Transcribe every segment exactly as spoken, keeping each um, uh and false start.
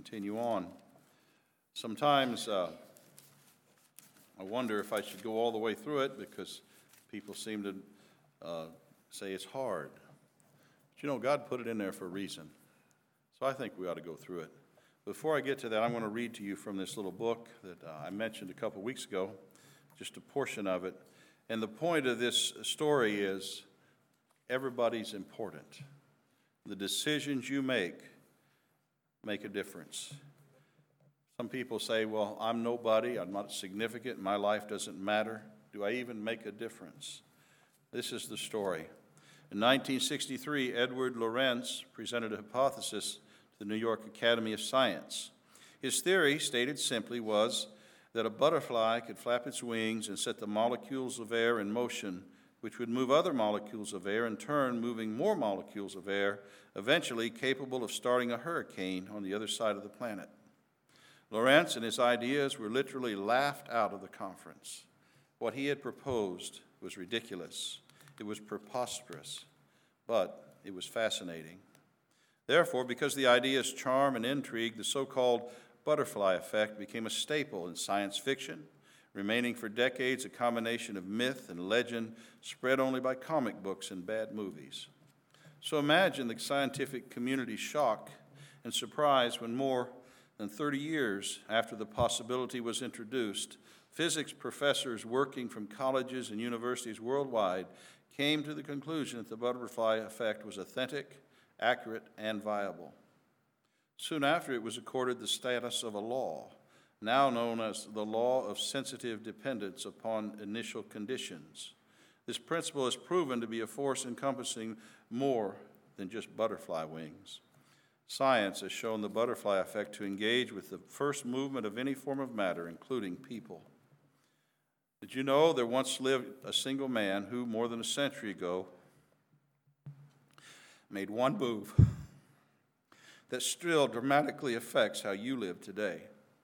continue on. Sometimes uh, I wonder if I should go all the way through it because people seem to uh, say it's hard. But you know, God put it in there for a reason. So I think we ought to go through it. Before I get to that, I'm going to read to you from this little book that uh, I mentioned a couple weeks ago, just a portion of it. And the point of this story is everybody's important. The decisions you make make a difference. Some people say, well, I'm nobody, I'm not significant, my life doesn't matter. Do I even make a difference? This is the story. In nineteen sixty-three, Edward Lorenz presented a hypothesis to the New York Academy of Science. His theory, stated simply, was that a butterfly could flap its wings and set the molecules of air in motion, which would move other molecules of air, in turn moving more molecules of air, eventually capable of starting a hurricane on the other side of the planet. Lorenz and his ideas were literally laughed out of the conference. What he had proposed was ridiculous. It was preposterous, but it was fascinating. Therefore, because the idea's charm and intrigue, the so-called butterfly effect became a staple in science fiction, remaining for decades a combination of myth and legend spread only by comic books and bad movies. So imagine the scientific community's shock and surprise when more than thirty years after the possibility was introduced, physics professors working from colleges and universities worldwide came to the conclusion that the butterfly effect was authentic, accurate, and viable. Soon after, it was accorded the status of a law, now known as the law of sensitive dependence upon initial conditions. This principle is proven to be a force encompassing more than just butterfly wings. Science has shown the butterfly effect to engage with the first movement of any form of matter, including people. Did you know there once lived a single man who, more than a century ago, made one move that still dramatically affects how you live today?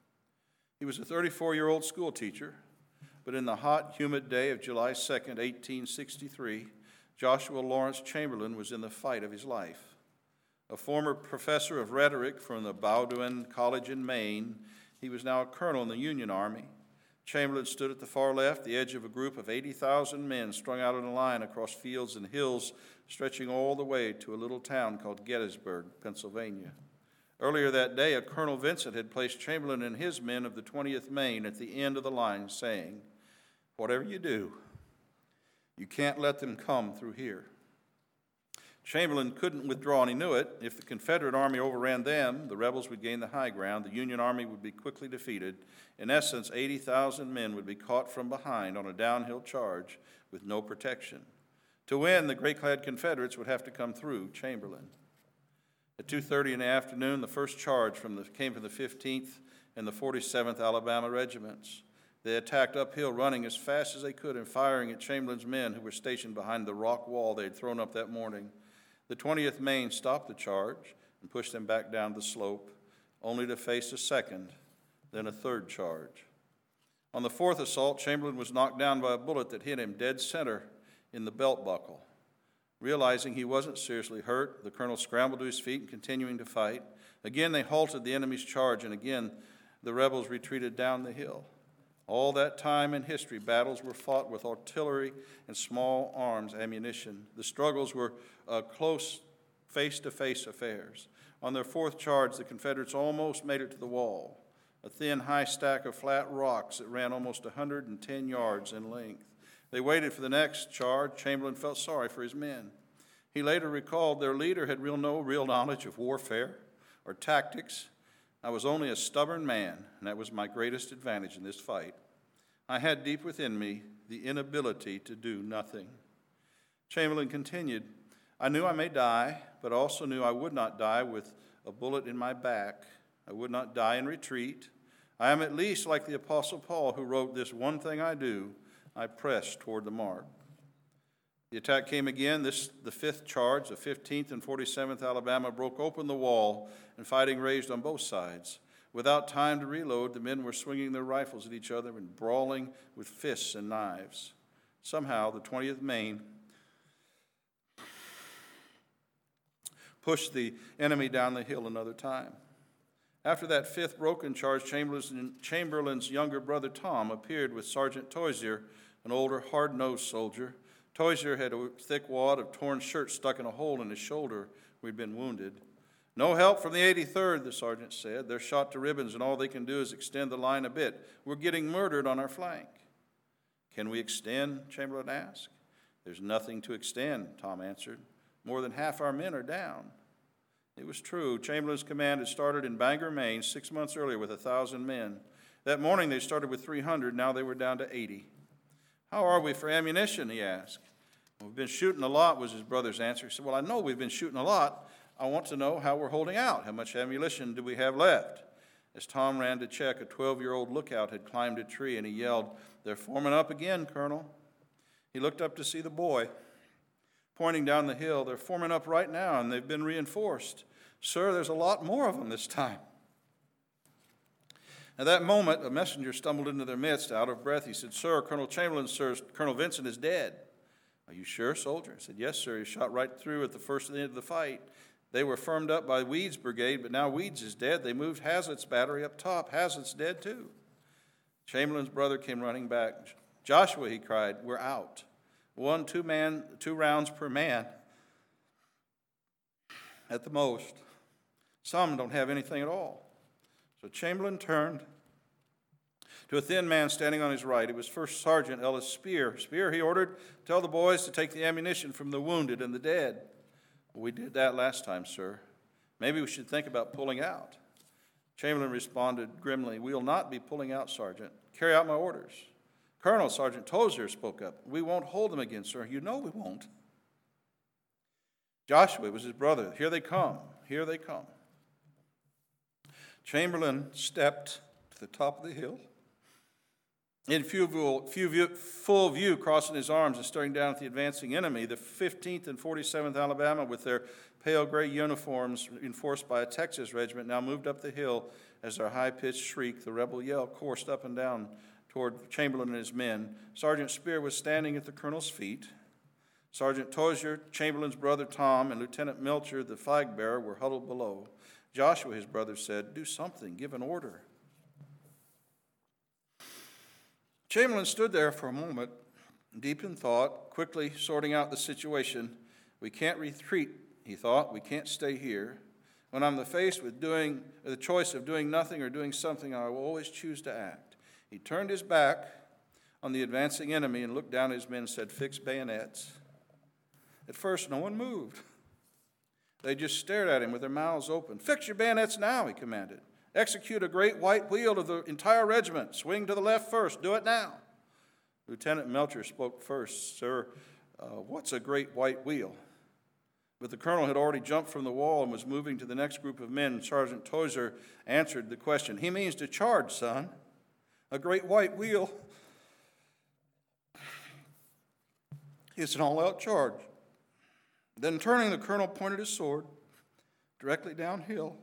He was a thirty-four-year-old school teacher, but in the hot, humid day of July second, eighteen sixty-three, Joshua Lawrence Chamberlain was in the fight of his life. A former professor of rhetoric from the Bowdoin College in Maine, he was now a colonel in the Union Army. Chamberlain stood at the far left, the edge of a group of eighty thousand men strung out in a line across fields and hills, stretching all the way to a little town called Gettysburg, Pennsylvania. Earlier that day, a Colonel Vincent had placed Chamberlain and his men of the twentieth Maine at the end of the line, saying, "Whatever you do, you can't let them come through here." Chamberlain couldn't withdraw, and he knew it. If the Confederate army overran them, the rebels would gain the high ground. The Union army would be quickly defeated. In essence, eighty thousand men would be caught from behind on a downhill charge with no protection. To win, the gray-clad Confederates would have to come through Chamberlain. At two thirty in the afternoon, the first charge from the, came from the fifteenth and the forty-seventh Alabama regiments. They attacked uphill, running as fast as they could and firing at Chamberlain's men who were stationed behind the rock wall they had thrown up that morning. The twentieth Maine stopped the charge and pushed them back down the slope, only to face a second, then a third charge. On the fourth assault, Chamberlain was knocked down by a bullet that hit him dead center in the belt buckle. Realizing he wasn't seriously hurt, the colonel scrambled to his feet and continuing to fight. Again, they halted the enemy's charge, and again, the rebels retreated down the hill. All that time in history, battles were fought with artillery and small arms ammunition. The struggles were uh, close, face-to-face affairs. On their fourth charge, the Confederates almost made it to the wall, a thin, high stack of flat rocks that ran almost one hundred ten yards in length. They waited for the next charge. Chamberlain felt sorry for his men. He later recalled their leader had real no real knowledge of warfare or tactics. I was only a stubborn man, and that was my greatest advantage in this fight. I had deep within me the inability to do nothing. Chamberlain continued, I knew I may die, but also knew I would not die with a bullet in my back. I would not die in retreat. I am at least like the Apostle Paul, who wrote, this one thing I do, I press toward the mark. The attack came again. This, the fifth charge, the fifteenth and forty-seventh Alabama, broke open the wall, and fighting raged on both sides. Without time to reload, the men were swinging their rifles at each other and brawling with fists and knives. Somehow, the twentieth Maine pushed the enemy down the hill another time. After that fifth broken charge, Chamberlain's, Chamberlain's younger brother Tom appeared with Sergeant Tozier, an older, hard-nosed soldier. Tozier had a thick wad of torn shirt stuck in a hole in his shoulder where he'd been wounded. "No help from the eighty-third, the sergeant said. They're shot to ribbons, and all they can do is extend the line a bit. We're getting murdered on our flank." "Can we extend?" Chamberlain asked. "There's nothing to extend," Tom answered. "More than half our men are down." It was true. Chamberlain's command had started in Bangor, Maine, six months earlier with a thousand men. That morning they started with three hundred. Now they were down to eighty. "How are we for ammunition?" he asked. "We've been shooting a lot," was his brother's answer. He said, "Well, I know we've been shooting a lot. I want to know how we're holding out. How much ammunition do we have left?" As Tom ran to check, a twelve-year-old lookout had climbed a tree, and he yelled, "They're forming up again, Colonel." He looked up to see the boy pointing down the hill. "They're forming up right now, and they've been reinforced. Sir, there's a lot more of them this time." At that moment, a messenger stumbled into their midst, out of breath. He said, "Sir, Colonel Chamberlain, sir, Colonel Vincent is dead." "Are you sure, soldier?" I said, "Yes, sir. He shot right through at the first end of the fight. They were firmed up by Weed's brigade, but now Weed's is dead. They moved Hazlitt's battery up top. Hazlitt's dead, too." Chamberlain's brother came running back. "Joshua," he cried, "we're out. One, two man, two rounds per man at the most. Some don't have anything at all." So Chamberlain turned to a thin man standing on his right. It was First Sergeant Ellis Spear. "Spear," he ordered, "tell the boys to take the ammunition from the wounded and the dead." "We did that last time, sir. Maybe we should think about pulling out." Chamberlain responded grimly, "We will not be pulling out, Sergeant. Carry out my orders." "Colonel," Sergeant Tozier spoke up, "we won't hold them again, sir. You know we won't." "Joshua," it was his brother, "here they come. Here they come." Chamberlain stepped to the top of the hill. In full view, full view, crossing his arms and staring down at the advancing enemy, the fifteenth and forty-seventh Alabama, with their pale gray uniforms enforced by a Texas regiment, now moved up the hill. As their high-pitched shriek, the rebel yell, coursed up and down toward Chamberlain and his men. Sergeant Spear was standing at the colonel's feet. Sergeant Tozier, Chamberlain's brother Tom, and Lieutenant Melcher, the flag-bearer, were huddled below. Joshua, his brother, said, "Do something, give an order." Chamberlain stood there for a moment, deep in thought, quickly sorting out the situation. "We can't retreat," he thought. "We can't stay here. When I'm faced with doing the choice of doing nothing or doing something, I will always choose to act." He turned his back on the advancing enemy and looked down at his men and said, "Fix bayonets." At first, no one moved. They just stared at him with their mouths open. "Fix your bayonets now," he commanded. "Execute a great white wheel of the entire regiment. Swing to the left first. Do it now." Lieutenant Melcher spoke first. "Sir, uh, what's a great white wheel?" But the colonel had already jumped from the wall and was moving to the next group of men. Sergeant Tozier answered the question. "He means to charge, son. A great white wheel is an all-out charge." Then turning, the colonel pointed his sword directly downhill.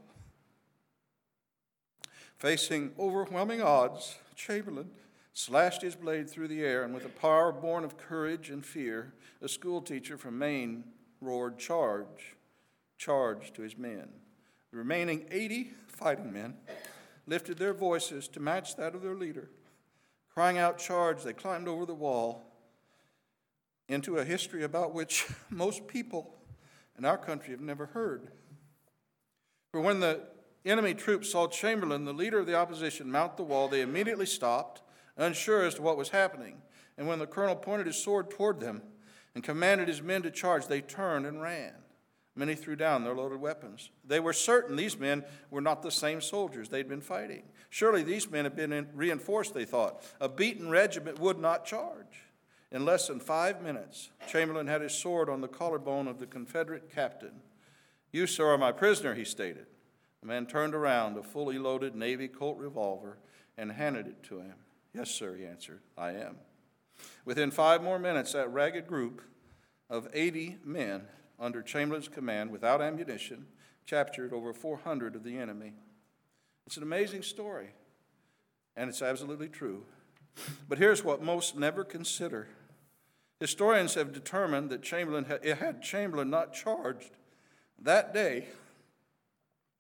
Facing overwhelming odds, Chamberlain slashed his blade through the air, and with a power born of courage and fear, a schoolteacher from Maine roared, "Charge, charge," to his men. The remaining eighty fighting men lifted their voices to match that of their leader. Crying out, "Charge," they climbed over the wall into a history about which most people in our country have never heard. For when the enemy troops saw Chamberlain, the leader of the opposition, mount the wall, they immediately stopped, unsure as to what was happening. And when the colonel pointed his sword toward them and commanded his men to charge, they turned and ran. Many threw down their loaded weapons. They were certain these men were not the same soldiers they'd been fighting. Surely these men had been reinforced, they thought. A beaten regiment would not charge. In less than five minutes, Chamberlain had his sword on the collarbone of the Confederate captain. "You, sir, are my prisoner," he stated. The man turned around a fully loaded Navy Colt revolver and handed it to him. "Yes, sir," he answered, "I am." Within five more minutes, that ragged group of eighty men under Chamberlain's command, without ammunition, captured over four hundred of the enemy. It's an amazing story, and it's absolutely true. But here's what most never consider. Historians have determined that Chamberlain had, had Chamberlain not charged that day,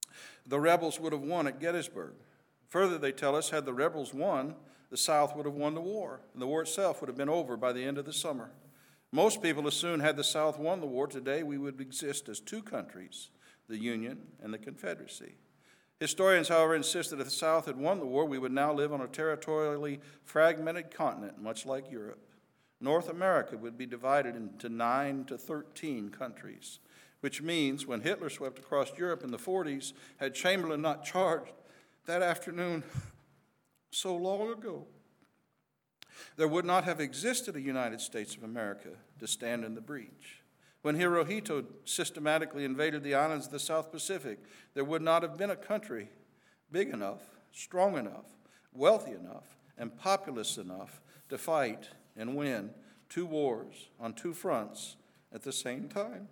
the rebels would have won at Gettysburg. Further, they tell us, had the rebels won, the South would have won the war, and the war itself would have been over by the end of the summer. Most people assume had the South won the war today, we would exist as two countries, the Union and the Confederacy. Historians, however, insist that if the South had won the war, we would now live on a territorially fragmented continent, much like Europe. North America would be divided into nine to thirteen countries, which means when Hitler swept across Europe in the forties, had Chamberlain not charged that afternoon so long ago, there would not have existed a United States of America to stand in the breach. When Hirohito systematically invaded the islands of the South Pacific, there would not have been a country big enough, strong enough, wealthy enough, and populous enough to fight and win two wars on two fronts at the same time.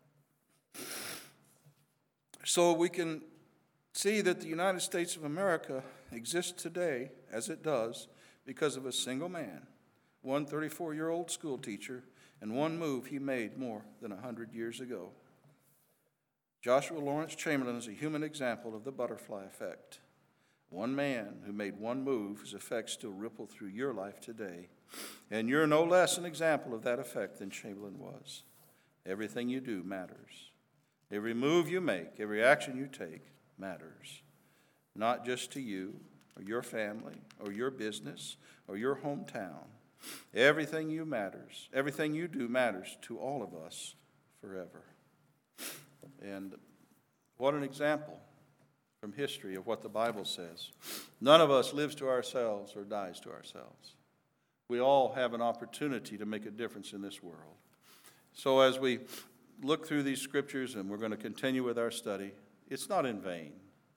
So we can see that the United States of America exists today as it does because of a single man, one thirty-four-year-old school teacher, and one move he made more than one hundred years ago. Joshua Lawrence Chamberlain is a human example of the butterfly effect. One man who made one move, whose effects still ripple through your life today. And you're no less an example of that effect than Chamberlain was. Everything you do matters. Every move you make, every action you take matters. Not just to you or your family or your business or your hometown. Everything you matters. Everything you do matters to all of us forever. And what an example from history of what the Bible says. None of us lives to ourselves or dies to ourselves. We all have an opportunity to make a difference in this world. So as we look through these scriptures, and we're going to continue with our study, it's not in vain.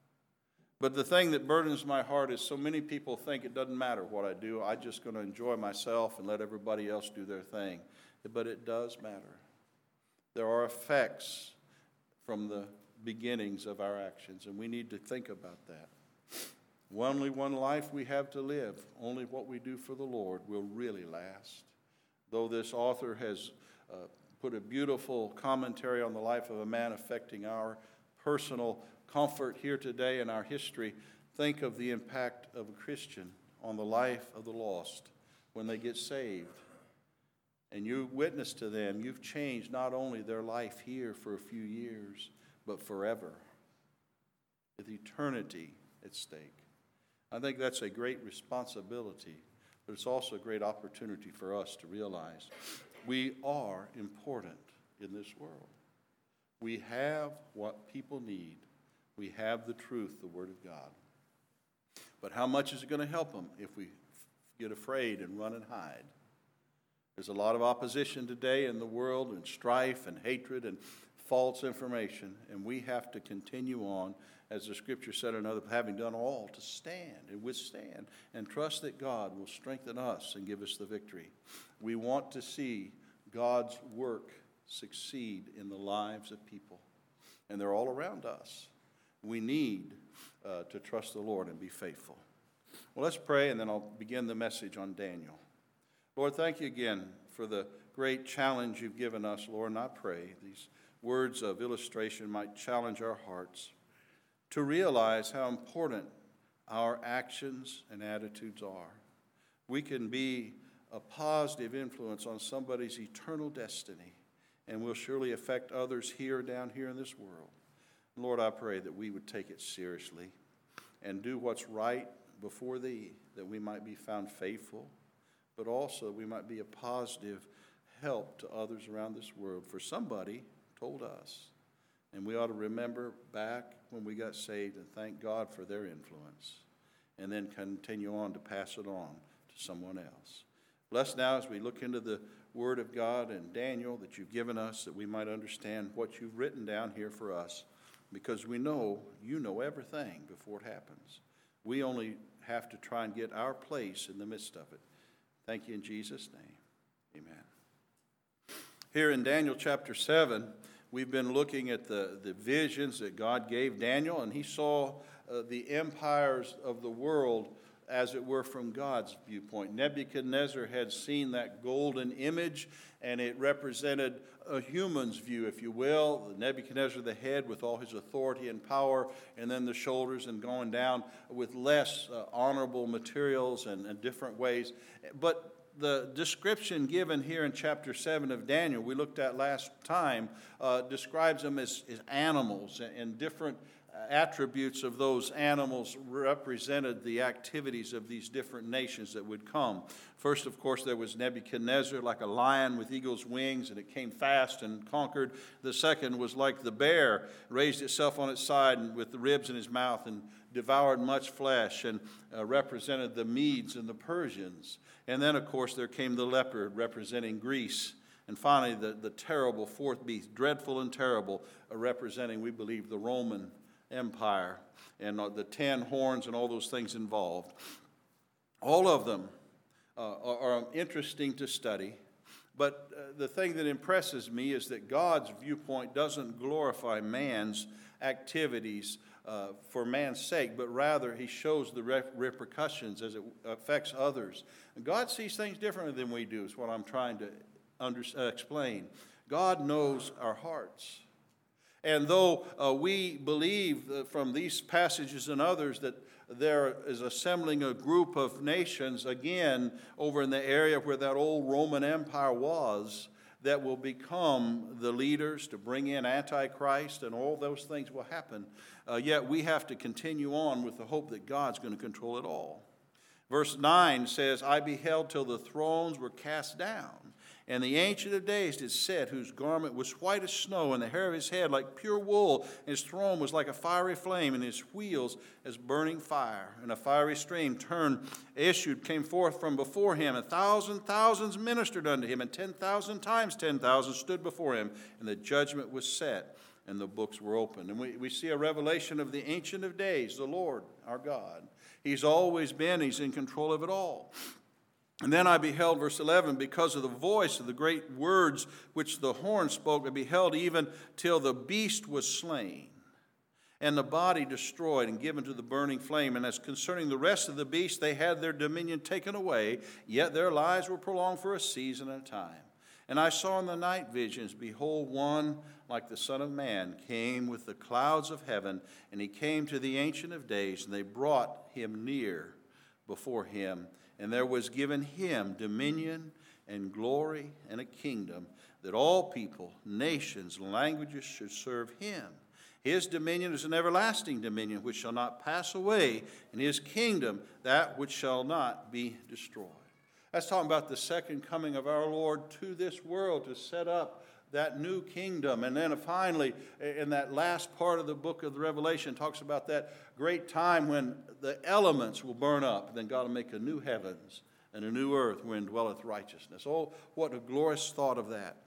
But the thing that burdens my heart is so many people think it doesn't matter what I do. I'm just going to enjoy myself and let everybody else do their thing. But it does matter. There are effects from the beginnings of our actions, and we need to think about that. Only one life we have to live. Only what we do for the Lord will really last. Though this author has uh, put a beautiful commentary on the life of a man affecting our personal comfort here today in our history, think of the impact of a Christian on the life of the lost when they get saved. And you witness to them, you've changed not only their life here for a few years, but forever, with eternity at stake. I think that's a great responsibility, but it's also a great opportunity for us to realize we are important in this world. We have what people need. We have the truth, the Word of God. But how much is it going to help them if we get afraid and run and hide? There's a lot of opposition today in the world, and strife and hatred and false information, and we have to continue on, as the Scripture said, another, having done all, to stand and withstand and trust that God will strengthen us and give us the victory. We want to see God's work succeed in the lives of people, and they're all around us. We need uh, to trust the Lord and be faithful. Well, let's pray, and then I'll begin the message on Daniel. Lord, thank you again for the great challenge you've given us, Lord, and I pray these words of illustration might challenge our hearts to realize how important our actions and attitudes are. We can be a positive influence on somebody's eternal destiny, and will surely affect others here, down here in this world. Lord, I pray that we would take it seriously and do what's right before Thee, that we might be found faithful, but also we might be a positive help to others around this world. For somebody told us, and we ought to remember back when we got saved and thank God for their influence, and then continue on to pass it on to someone else. Bless now as we look into the Word of God and Daniel that you've given us, that we might understand what you've written down here for us, because we know you know everything before it happens. We only have to try and get our place in the midst of it. Thank you in Jesus' name. Amen. Here in Daniel chapter seven, we've been looking at the, the visions that God gave Daniel, and he saw uh, the empires of the world as it were, from God's viewpoint. Nebuchadnezzar had seen that golden image, and it represented a human's view, if you will. Nebuchadnezzar, the head with all his authority and power, and then the shoulders and going down with less uh, honorable materials and, and different ways. But the description given here in chapter seven of Daniel, we looked at last time, uh, describes them as, as animals, and, and different attributes of those animals represented the activities of these different nations that would come. First, of course, there was Nebuchadnezzar, like a lion with eagle's wings, and it came fast and conquered. The second was like the bear, raised itself on its side and with the ribs in his mouth and devoured much flesh, and uh, represented the Medes and the Persians. And then, of course, there came the leopard, representing Greece. And finally, the, the terrible fourth beast, dreadful and terrible, uh, representing, we believe, the Roman Empire, and uh, the ten horns and all those things involved. All of them uh, are, are interesting to study, but uh, the thing that impresses me is that God's viewpoint doesn't glorify man's activities uh, for man's sake, but rather he shows the re- repercussions as it affects others. And God sees things differently than we do, is what I'm trying to under, uh, explain. God knows our hearts. And though uh, we believe uh, from these passages and others that there is assembling a group of nations, again, over in the area where that old Roman Empire was, that will become the leaders to bring in Antichrist, and all those things will happen, uh, yet we have to continue on with the hope that God's going to control it all. Verse nine says, I beheld till the thrones were cast down, and the Ancient of Days did sit, whose garment was white as snow, and the hair of his head like pure wool, and his throne was like a fiery flame, and his wheels as burning fire. And a fiery stream turned, issued, came forth from before him. A thousand thousands ministered unto him, and ten thousand times ten thousand stood before him. And the judgment was set, and the books were opened. And we, we see a revelation of the Ancient of Days, the Lord, our God. He's always been, he's in control of it all. And then I beheld, verse eleven, because of the voice of the great words which the horn spoke, I beheld even till the beast was slain, and the body destroyed and given to the burning flame. And as concerning the rest of the beasts, they had their dominion taken away, yet their lives were prolonged for a season and a time. And I saw in the night visions, behold, one like the Son of Man came with the clouds of heaven, and he came to the Ancient of Days, and they brought him near before him. And there was given him dominion and glory and a kingdom, that all people, nations, languages should serve him. His dominion is an everlasting dominion which shall not pass away, and his kingdom that which shall not be destroyed. That's talking about the second coming of our Lord to this world to set up that new kingdom. And then finally, in that last part of the book of the Revelation, talks about that great time when the elements will burn up. Then God will make a new heavens and a new earth wherein dwelleth righteousness. Oh, what a glorious thought of that.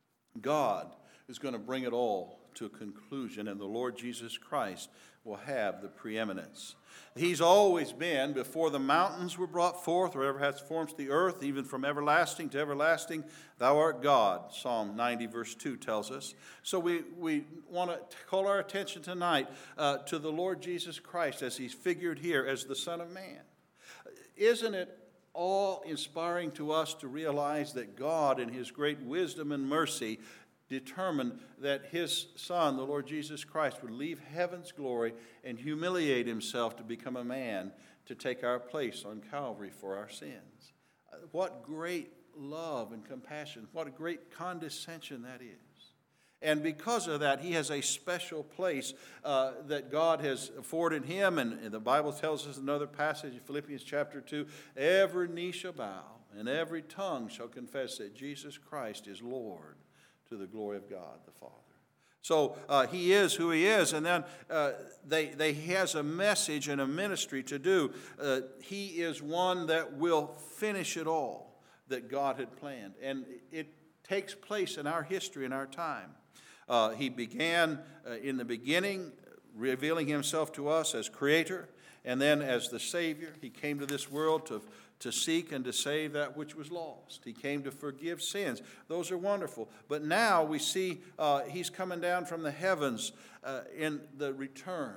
God is going to bring it all to a conclusion, and the Lord Jesus Christ will have the preeminence. He's always been, before the mountains were brought forth, or ever has formed the earth, even from everlasting to everlasting, thou art God, Psalm ninety, verse two tells us. So we, we want to call our attention tonight uh, to the Lord Jesus Christ as he's figured here as the Son of Man. Isn't it all inspiring to us to realize that God, in his great wisdom and mercy, determined that his Son, the Lord Jesus Christ, would leave heaven's glory and humiliate himself to become a man to take our place on Calvary for our sins. What great love and compassion, what a great condescension that is. And because of that, he has a special place uh, that God has afforded him. And, and the Bible tells us in another passage in Philippians chapter two, every knee shall bow and every tongue shall confess that Jesus Christ is Lord, to the glory of God the Father. So uh, he is who he is, and then uh, they, they, he has a message and a ministry to do. Uh, he is one that will finish it all that God had planned, and it takes place in our history, in our time. Uh, he began uh, in the beginning, revealing himself to us as creator, and then as the Savior. He came to this world to to seek and to save that which was lost. He came to forgive sins. Those are wonderful. But now we see uh, he's coming down from the heavens uh, in the return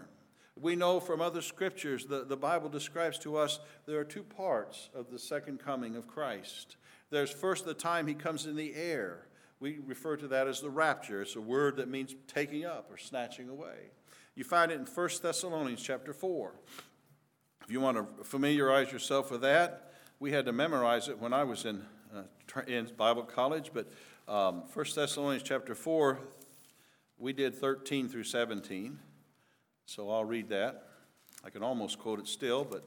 We know from other scriptures, the, the Bible describes to us there are two parts of the second coming of Christ. There's first the time he comes in the air. We refer to that as the rapture. It's a word that means taking up or snatching away. You find it in First Thessalonians chapter four. If you want to familiarize yourself with that, we had to memorize it when I was in, uh, in Bible college, but um, First Thessalonians chapter four, we did thirteen through seventeen. So I'll read that. I can almost quote it still, but,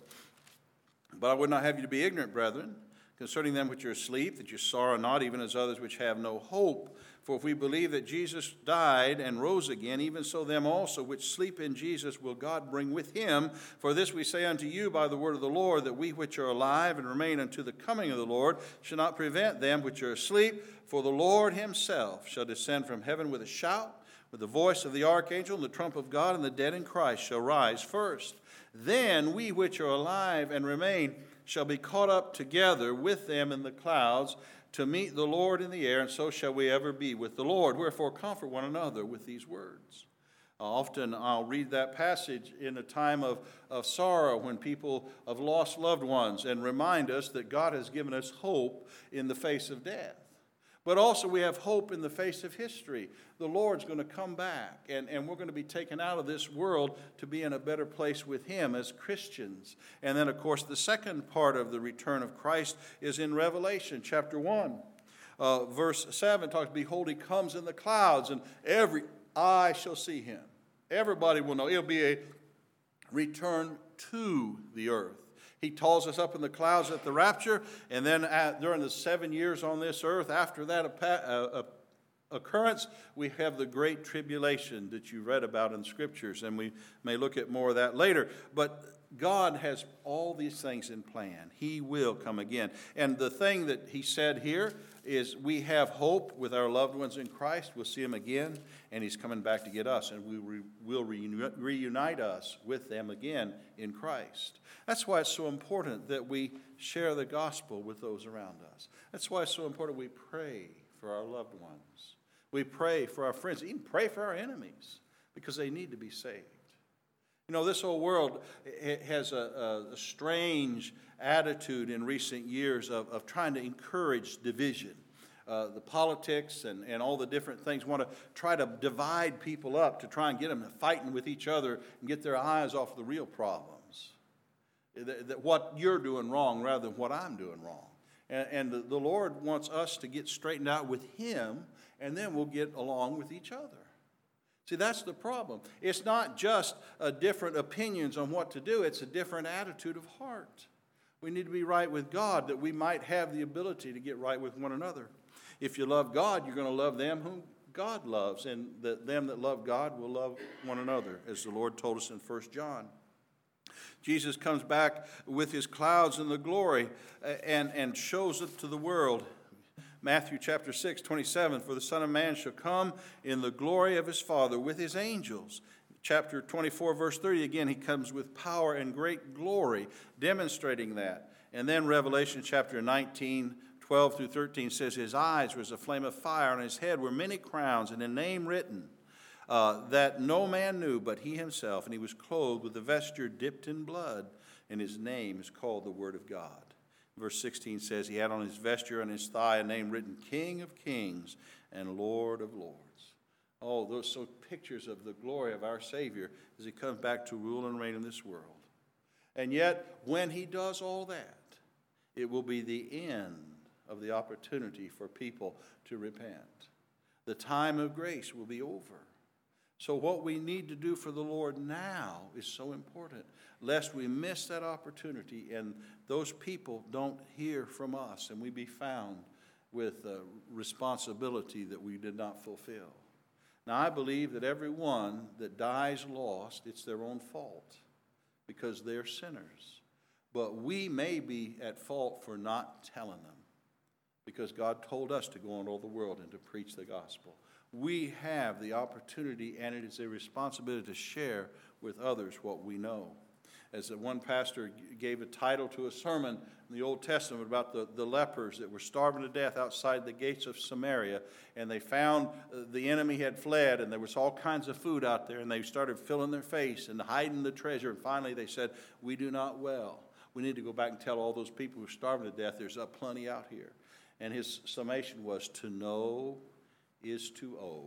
but I would not have you to be ignorant, brethren, concerning them which are asleep, that you sorrow not, even as others which have no hope. For if we believe that Jesus died and rose again, even so them also which sleep in Jesus will God bring with him. For this we say unto you by the word of the Lord, that we which are alive and remain unto the coming of the Lord shall not prevent them which are asleep. For the Lord himself shall descend from heaven with a shout, with the voice of the archangel and the trump of God, and the dead in Christ shall rise first. Then we which are alive and remain shall be caught up together with them in the clouds to meet the Lord in the air, and so shall we ever be with the Lord. Wherefore comfort one another with these words. Uh, often I'll read that passage in a time of, of sorrow when people have lost loved ones, and remind us that God has given us hope in the face of death. But also we have hope in the face of history. The Lord's going to come back, and, and we're going to be taken out of this world to be in a better place with him as Christians. And then, of course, the second part of the return of Christ is in Revelation chapter one. Uh, verse seven talks, behold, he comes in the clouds, and every eye shall see him. Everybody will know. It'll be a return to the earth. He calls us up in the clouds at the rapture, and then at, during the seven years on this earth, after that uh, occurrence, we have the great tribulation that you read about in Scriptures, and we may look at more of that later. But God has all these things in plan. He will come again. And the thing that he said here is we have hope with our loved ones in Christ. We'll see him again, and he's coming back to get us, and we re- will reuni- reunite us with them again in Christ. That's why it's so important that we share the gospel with those around us. That's why it's so important we pray for our loved ones. We pray for our friends, even pray for our enemies, because they need to be saved. You know, this whole world has a, a strange attitude in recent years of, of trying to encourage division. Uh, the politics and, and all the different things want to try to divide people up to try and get them fighting with each other and get their eyes off the real problems. That, that what you're doing wrong rather than what I'm doing wrong. And, and the, the Lord wants us to get straightened out with him, and then we'll get along with each other. See, that's the problem. It's not just uh, different opinions on what to do. It's a different attitude of heart. We need to be right with God that we might have the ability to get right with one another. If you love God, you're going to love them whom God loves, and the, them that love God will love one another, as the Lord told us in First John. Jesus comes back with his clouds and the glory and, and shows it to the world. Matthew chapter six, twenty-seven, for the Son of Man shall come in the glory of his Father with his angels. Chapter twenty-four, verse thirty, again, he comes with power and great glory, demonstrating that. And then Revelation chapter nineteen, twelve through thirteen says, his eyes were as a flame of fire, and his head were many crowns, and a name written uh, that no man knew but he himself. And he was clothed with a vesture dipped in blood, and his name is called the Word of God. Verse sixteen says, he had on his vesture and his thigh a name written, King of Kings and Lord of Lords. Oh, those so pictures of the glory of our Savior as he comes back to rule and reign in this world. And yet, when he does all that, it will be the end of the opportunity for people to repent. The time of grace will be over. So what we need to do for the Lord now is so important, lest we miss that opportunity and those people don't hear from us and we be found with a responsibility that we did not fulfill. Now, I believe that everyone that dies lost, it's their own fault because they're sinners. But we may be at fault for not telling them because God told us to go into all the world and to preach the gospel. We have the opportunity, and it is a responsibility to share with others what we know. as one pastor gave a title to a sermon in the Old Testament about the, the lepers that were starving to death outside the gates of Samaria, and they found the enemy had fled, and there was all kinds of food out there, and they started filling their face and hiding the treasure, and finally they said, we do not well. We need to go back and tell all those people who are starving to death there's up plenty out here. And his summation was, to know is to owe.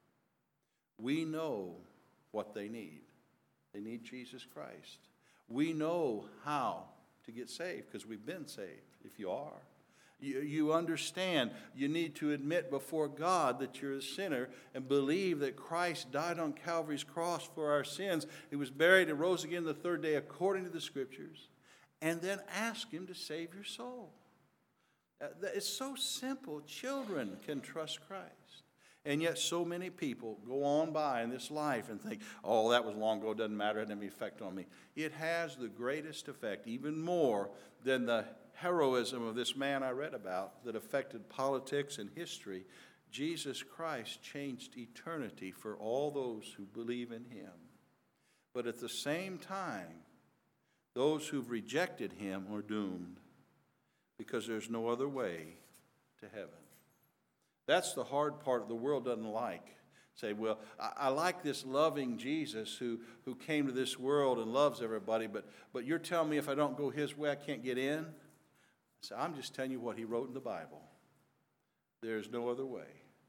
We know what they need. They need Jesus Christ. We know how to get saved because we've been saved, if you are. You, you understand you need to admit before God that you're a sinner and believe that Christ died on Calvary's cross for our sins. He was buried and rose again the third day according to the Scriptures. And then ask him to save your soul. It's so simple. Children can trust Christ. And yet so many people go on by in this life and think, oh, that was long ago, doesn't matter, it didn't have any effect on me. It has the greatest effect, even more than the heroism of this man I read about that affected politics and history. Jesus Christ changed eternity for all those who believe in him. But at the same time, those who've rejected him are doomed because there's no other way to heaven. That's the hard part the world doesn't like. Say, well, I, I like this loving Jesus who, who came to this world and loves everybody, but, but you're telling me if I don't go his way, I can't get in? So I'm just telling you what he wrote in the Bible. There's no other way.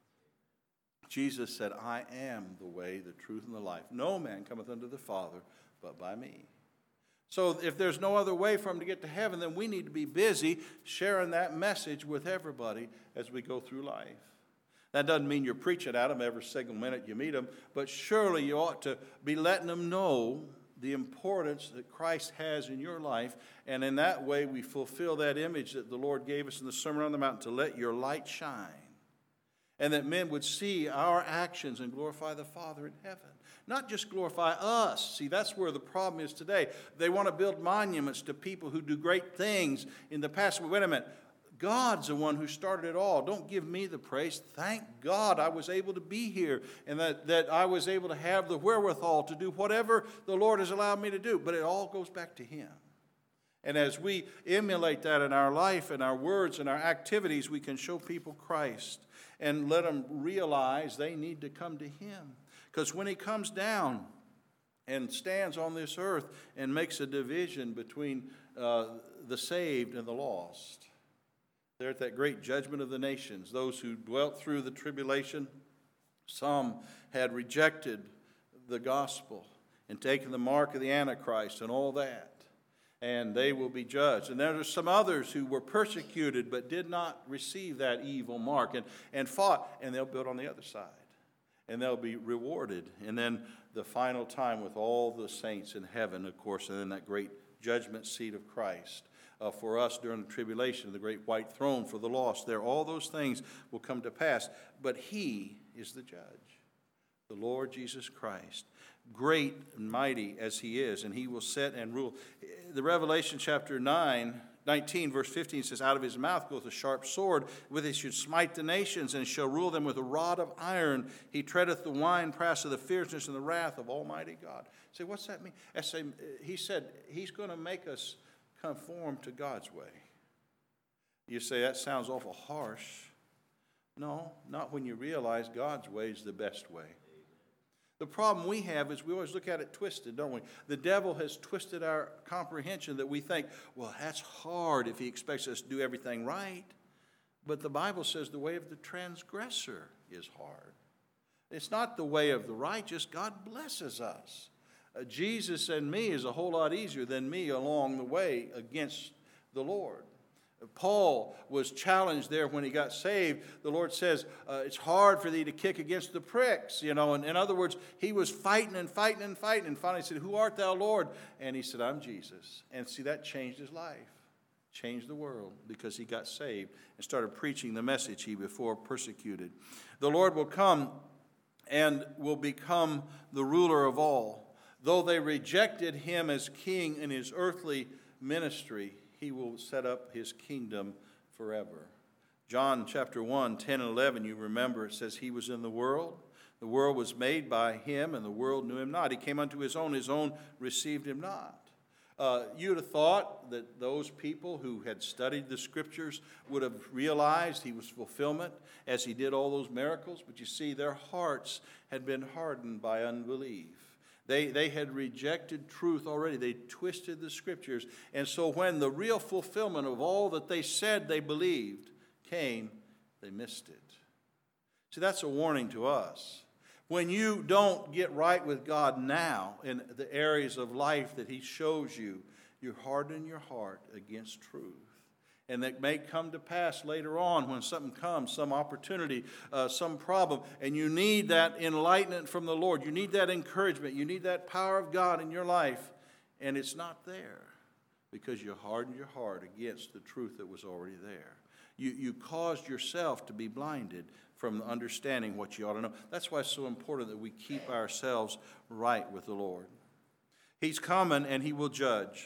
Jesus said, I am the way, the truth, and the life. No man cometh unto the Father but by me. So if there's no other way for him to get to heaven, then we need to be busy sharing that message with everybody as we go through life. That doesn't mean you're preaching at them every single minute you meet them, but surely you ought to be letting them know the importance that Christ has in your life, and in that way we fulfill that image that the Lord gave us in the Sermon on the Mount, to let your light shine, and that men would see our actions and glorify the Father in heaven. Not just glorify us. See, that's where the problem is today. They want to build monuments to people who do great things in the past. Wait a minute. God's the one who started it all. Don't give me the praise. Thank God I was able to be here and that, that I was able to have the wherewithal to do whatever the Lord has allowed me to do. But it all goes back to him. And as we emulate that in our life and our words and our activities, we can show people Christ and let them realize they need to come to him. Because when he comes down and stands on this earth and makes a division between uh, the saved and the lost, there at that great judgment of the nations, those who dwelt through the tribulation, some had rejected the gospel and taken the mark of the Antichrist and all that, and they will be judged. And there are some others who were persecuted but did not receive that evil mark and, and fought, and they'll build on the other side. And they'll be rewarded. And then the final time with all the saints in heaven, of course, and then that great judgment seat of Christ. Uh, for us during the tribulation, the great white throne for the lost. There, all those things will come to pass. But he is the judge, the Lord Jesus Christ, great and mighty as he is, and he will set and rule. The Revelation chapter nine, nineteen, verse fifteen says, out of his mouth goeth a sharp sword, with it should smite the nations, and shall rule them with a rod of iron. He treadeth the winepress of the fierceness and the wrath of Almighty God. Say, what's that mean? I say, he said he's going to make us conform to God's way. You say, that sounds awful harsh. No, not when you realize God's way is the best way. The problem we have is we always look at it twisted, don't we? The devil has twisted our comprehension that we think, well, that's hard if he expects us to do everything right. But the Bible says the way of the transgressor is hard. It's not the way of the righteous. God blesses us. Uh, Jesus and me is a whole lot easier than me along the way against the Lord. Uh, Paul was challenged there when he got saved. The Lord says, uh, it's hard for thee to kick against the pricks. You know, and in other words, he was fighting and fighting and fighting. And finally said, who art thou, Lord? And he said, I'm Jesus. And see, that changed his life. Changed the world because he got saved and started preaching the message he before persecuted. The Lord will come and will become the ruler of all. Though they rejected him as king in his earthly ministry, he will set up his kingdom forever. John chapter one, ten and eleven, you remember, it says, he was in the world. The world was made by him, and the world knew him not. He came unto his own, his own received him not. Uh, you'd have thought that those people who had studied the Scriptures would have realized he was fulfillment as he did all those miracles. But you see, their hearts had been hardened by unbelief. They, they had rejected truth already. They twisted the Scriptures. And so when the real fulfillment of all that they said they believed came, they missed it. See, that's a warning to us. When you don't get right with God now in the areas of life that he shows you, you harden your heart against truth. And that may come to pass later on when something comes, some opportunity, uh, some problem, and you need that enlightenment from the Lord. You need that encouragement. You need that power of God in your life, and it's not there because you hardened your heart against the truth that was already there. You, you caused yourself to be blinded from understanding what you ought to know. That's why it's so important that we keep ourselves right with the Lord. He's coming and he will judge.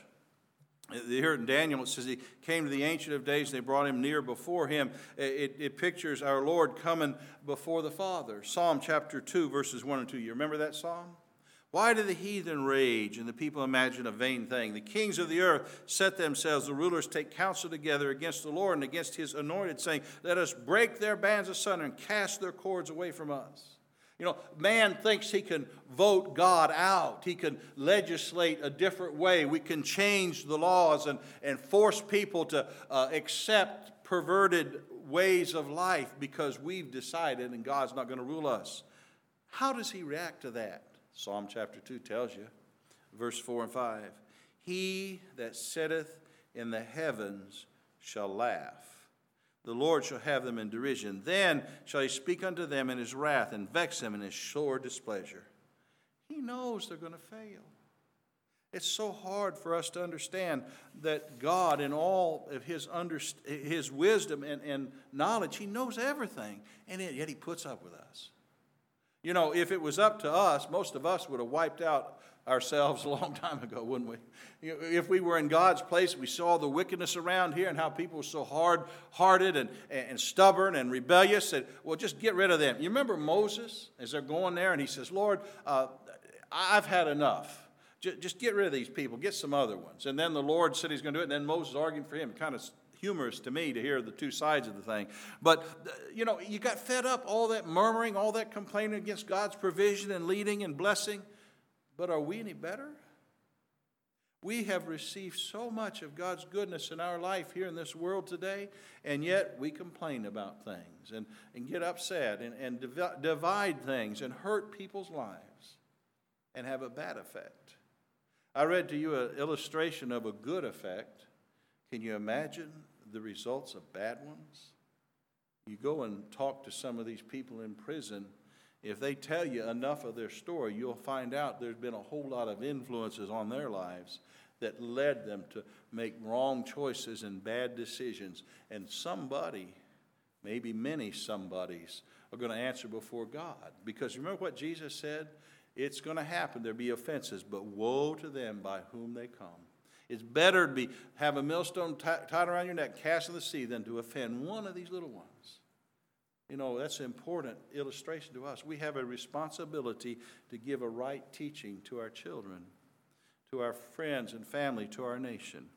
Here in Daniel, it says he came to the Ancient of Days, and they brought him near before him. It, it pictures our Lord coming before the Father. Psalm chapter two, verses one and two. You remember that psalm? Why do the heathen rage and the people imagine a vain thing? The kings of the earth set themselves, the rulers take counsel together against the Lord and against his anointed, saying, let us break their bands asunder and cast their cords away from us. You know, man thinks he can vote God out. He can legislate a different way. We can change the laws and, and force people to uh, accept perverted ways of life because we've decided and God's not going to rule us. How does he react to that? Psalm chapter two tells you, verse four and five. He that sitteth in the heavens shall laugh. The Lord shall have them in derision. Then shall he speak unto them in his wrath and vex them in his sore displeasure. He knows they're going to fail. It's so hard for us to understand that God, in all of his, underst- his wisdom and, and knowledge, he knows everything, and yet he puts up with us. You know, if it was up to us, most of us would have wiped out ourselves a long time ago, wouldn't we? You know, if we were in God's place, we saw the wickedness around here and how people were so hard-hearted and, and stubborn and rebellious, and, well, just get rid of them. You remember Moses, as they're going there, and he says, Lord, uh, I've had enough. Just, just get rid of these people. Get some other ones. And then the Lord said he's going to do it, and then Moses arguing for him. Kind of humorous to me to hear the two sides of the thing. But, you know, you got fed up, all that murmuring, all that complaining against God's provision and leading and blessing. But are we any better? We have received so much of God's goodness in our life here in this world today, and yet we complain about things and, and get upset and, and div- divide things and hurt people's lives and have a bad effect. I read to you an illustration of a good effect. Can you imagine the results of bad ones? You go and talk to some of these people in prison. If they tell you enough of their story, you'll find out there's been a whole lot of influences on their lives that led them to make wrong choices and bad decisions. And somebody, maybe many somebodies, are going to answer before God. Because remember what Jesus said? It's going to happen. There'll be offenses, but woe to them by whom they come. It's better to be have a millstone t- tied around your neck, cast in the sea, than to offend one of these little ones. You know, that's an important illustration to us. We have a responsibility to give a right teaching to our children, to our friends and family, to our nation.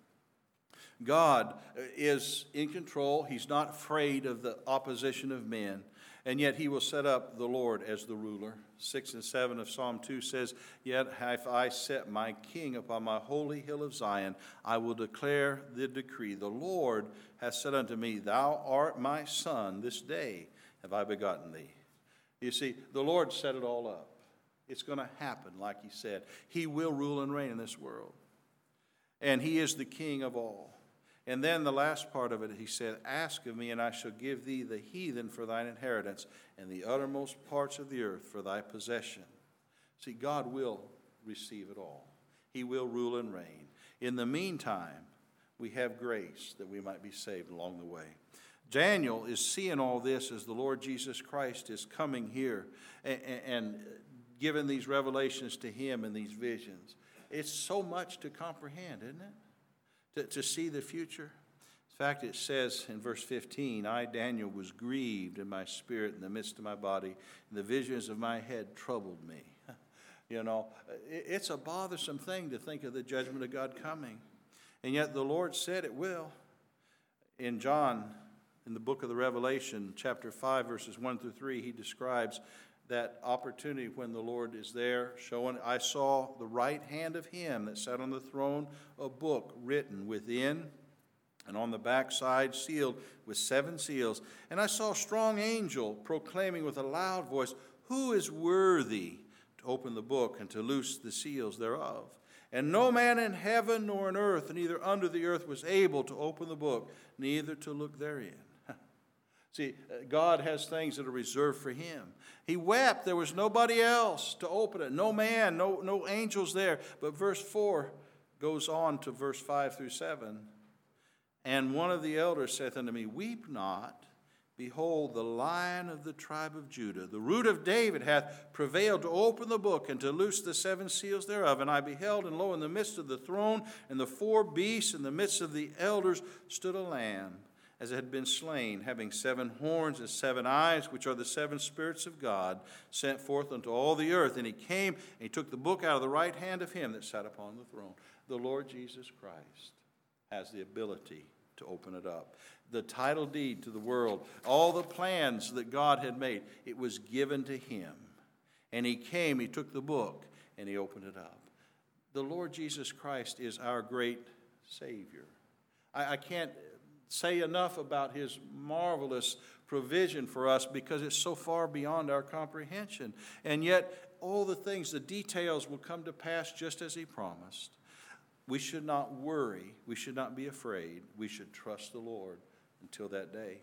God is in control. He's not afraid of the opposition of men. And yet he will set up the Lord as the ruler. Six and seven of Psalm two says, yet have I set my king upon my holy hill of Zion. I will declare the decree. The Lord hath said unto me, thou art my son. This day have I begotten thee. You see, the Lord set it all up. It's going to happen like he said. He will rule and reign in this world. And he is the king of all. And then the last part of it, he said, ask of me, and I shall give thee the heathen for thine inheritance, and the uttermost parts of the earth for thy possession. See, God will receive it all. He will rule and reign. In the meantime, we have grace that we might be saved along the way. Daniel is seeing all this as the Lord Jesus Christ is coming here and, and giving these revelations to him and these visions. It's so much to comprehend, isn't it? To, to see the future. In fact, it says in verse fifteen, I, Daniel, was grieved in my spirit in the midst of my body, and the visions of my head troubled me. You know, it's a bothersome thing to think of the judgment of God coming. And yet the Lord said it will. In John, in the book of the Revelation, chapter five, verses one through three, he describes that opportunity when the Lord is there showing, I saw the right hand of him that sat on the throne, a book written within and on the backside sealed with seven seals. And I saw a strong angel proclaiming with a loud voice, who is worthy to open the book and to loose the seals thereof? And no man in heaven nor in earth, neither under the earth, was able to open the book, neither to look therein. See, God has things that are reserved for him. He wept. There was nobody else to open it. No man, no, no angels there. But verse four goes on to verse five through seven. And one of the elders saith unto me, weep not. Behold, the Lion of the tribe of Judah, the Root of David, hath prevailed to open the book and to loose the seven seals thereof. And I beheld, and lo, in the midst of the throne and the four beasts, in the midst of the elders, stood a lamb, as it had been slain, having seven horns and seven eyes, which are the seven spirits of God, sent forth unto all the earth. And he came, and he took the book out of the right hand of him that sat upon the throne. The Lord Jesus Christ has the ability to open it up. The title deed to the world, all the plans that God had made, it was given to him. And he came, he took the book, and he opened it up. The Lord Jesus Christ is our great Savior. I, I can't say enough about his marvelous provision for us because it's so far beyond our comprehension. And yet, all the things, the details will come to pass just as he promised. We should not worry. We should not be afraid. We should trust the Lord until that day.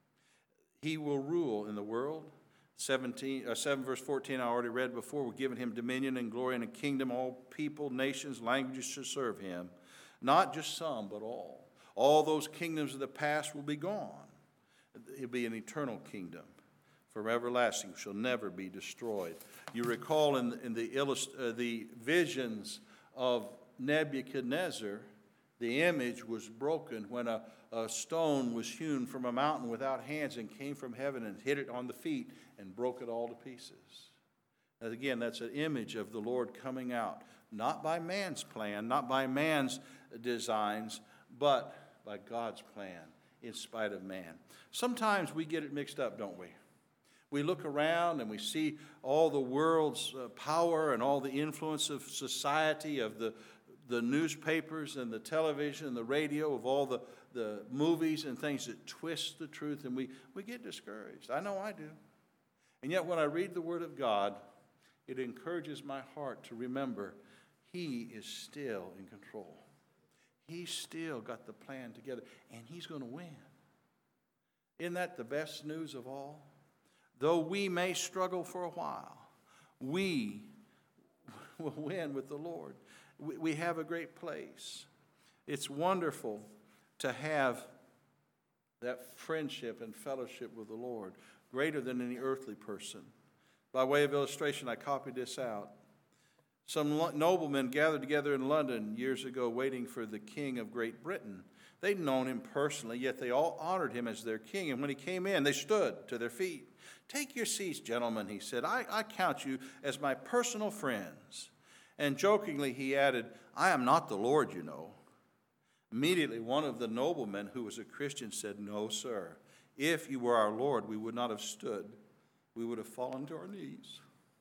He will rule in the world. seventeen, uh, seven verse fourteen I already read before. We're giving him dominion and glory and a kingdom. All people, nations, languages should serve him. Not just some, but all. All those kingdoms of the past will be gone. It'll be an eternal kingdom, for everlasting, shall never be destroyed. You recall in, in the, illust- uh, the visions of Nebuchadnezzar, the image was broken when a, a stone was hewn from a mountain without hands and came from heaven and hit it on the feet and broke it all to pieces. And again, that's an image of the Lord coming out, not by man's plan, not by man's designs, but by God's plan in spite of man. Sometimes we get it mixed up, don't we? We look around and we see all the world's uh, power and all the influence of society, of the, the newspapers and the television and the radio, of all the, the movies and things that twist the truth, and we, we get discouraged. I know I do. And yet when I read the Word of God, it encourages my heart to remember he is still in control. He's still got the plan together, and he's going to win. Isn't that the best news of all? Though we may struggle for a while, we will win with the Lord. We, we have a great place. It's wonderful to have that friendship and fellowship with the Lord, greater than any earthly person. By way of illustration, I copied this out. Some noblemen gathered together in London years ago waiting for the King of Great Britain. They'd known him personally, yet they all honored him as their king. And when he came in, they stood to their feet. Take your seats, gentlemen, he said. I, I count you as my personal friends. And jokingly he added, I am not the Lord, you know. Immediately one of the noblemen, who was a Christian, said, no, sir. If you were our Lord, we would not have stood. We would have fallen to our knees.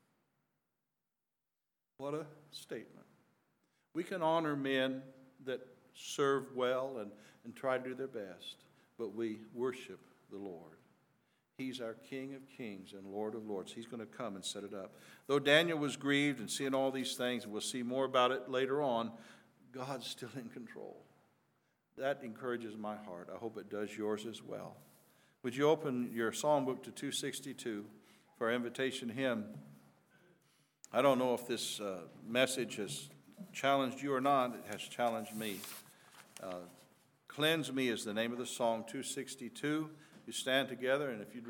What a statement. We can honor men that serve well and, and try to do their best, but we worship the Lord. He's our King of kings and Lord of lords. He's going to come and set it up. Though Daniel was grieved and seeing all these things, and we'll see more about it later on, God's still in control. That encourages my heart. I hope it does yours as well. Would you open your psalm book to two sixty-two for our invitation hymn? I don't know if this uh, message has challenged you or not. It has challenged me. Uh, Cleanse Me is the name of the song, two sixty-two. You stand together, and if you